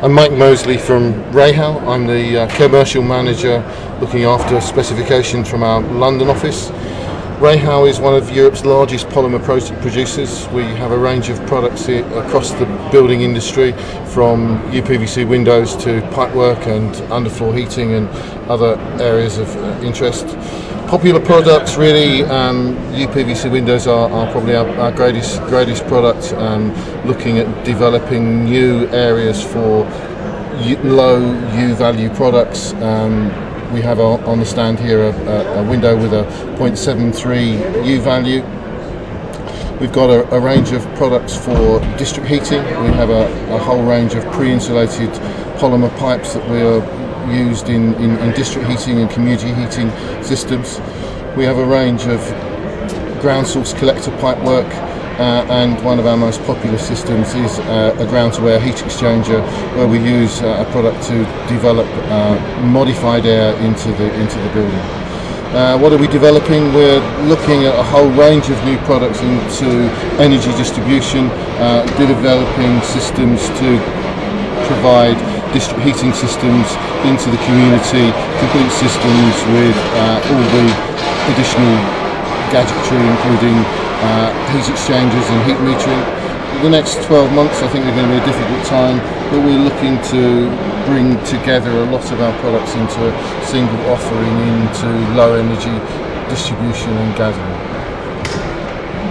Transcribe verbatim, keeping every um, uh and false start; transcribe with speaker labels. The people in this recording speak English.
Speaker 1: I'm Mike Mosley from Rahal. I'm the uh, commercial manager looking after specifications from our London office. Rahal is one of Europe's largest polymer pro producers. We have a range of products here across the building industry, from U P V C windows to pipework and underfloor heating and other areas of uh, interest. Popular products, really, um, U P V C windows are, are probably our, our greatest greatest product. Um, looking at developing new areas for U, low U value products. Um, we have a, on the stand here a, a, a window with a zero point seven three U value. We've got a, a range of products for district heating. We have a, a whole range of pre-insulated polymer pipes that we are used in, in, in district heating and community heating systems. We have a range of ground source collector pipe work, uh, and one of our most popular systems is uh, a ground to air heat exchanger, where we use uh, a product to develop uh, modified air into the into the building. Uh, what are we developing? We're looking at a whole range of new products into energy distribution, uh, developing systems to provide district heating systems into the community, complete systems with uh, all the additional gadgetry, including uh, heat exchangers and heat metering. The next twelve months, I think, are going to be a difficult time, but we're looking to bring together a lot of our products into a single offering into low energy distribution and gathering.